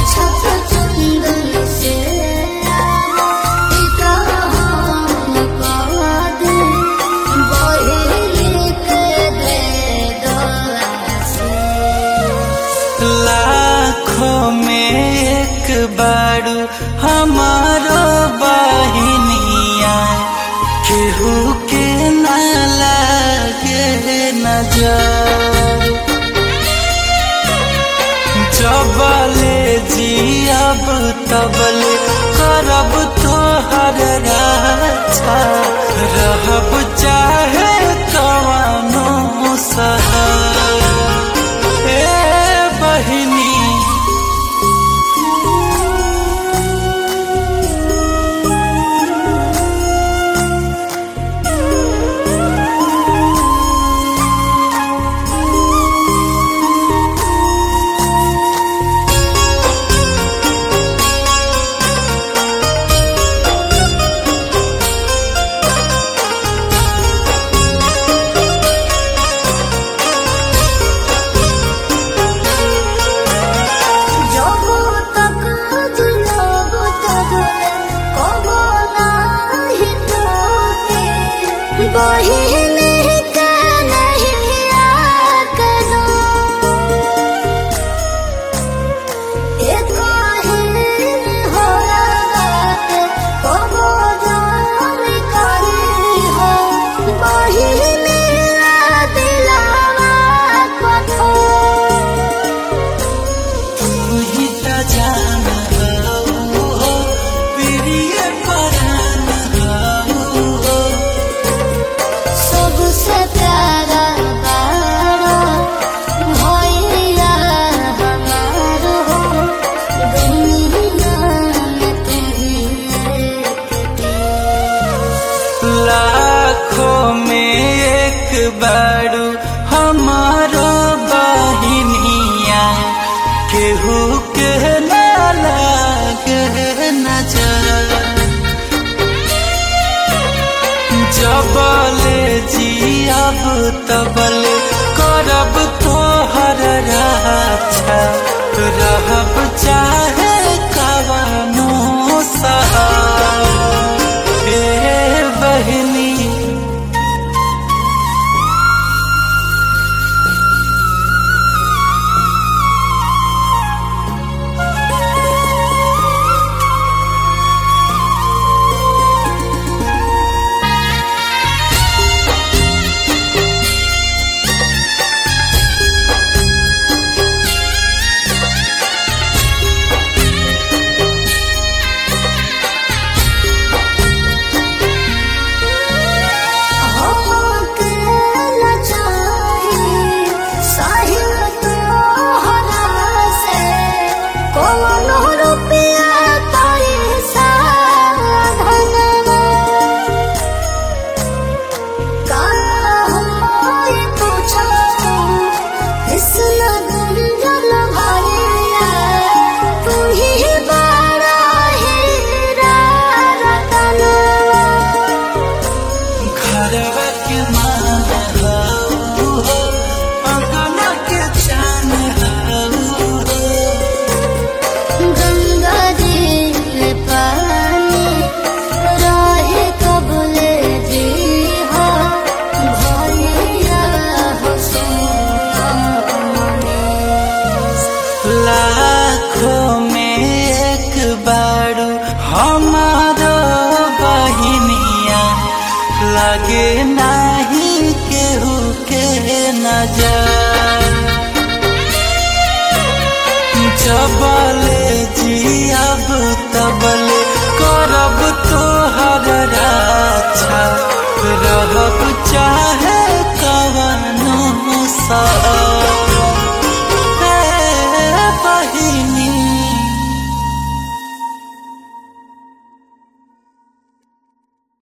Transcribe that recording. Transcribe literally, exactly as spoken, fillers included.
लाखों में एक बारू हमारो बहिनिया केहू के ना लागे नजर। जबले जियब तबले करब तोहर रक्षा, रहब चाहे कवनो शहर। लाखों में एक बारू हमारो बहिनिया केहू के ना लागे नजर। जबले जियब तबले करब तोहर रक्षा, रहब चाहे कवनो शहर। बहिनी लाखों में एक बारू हमारो बहिनिया लागे नहीं केहू के नजर। जबले जियब तबले करब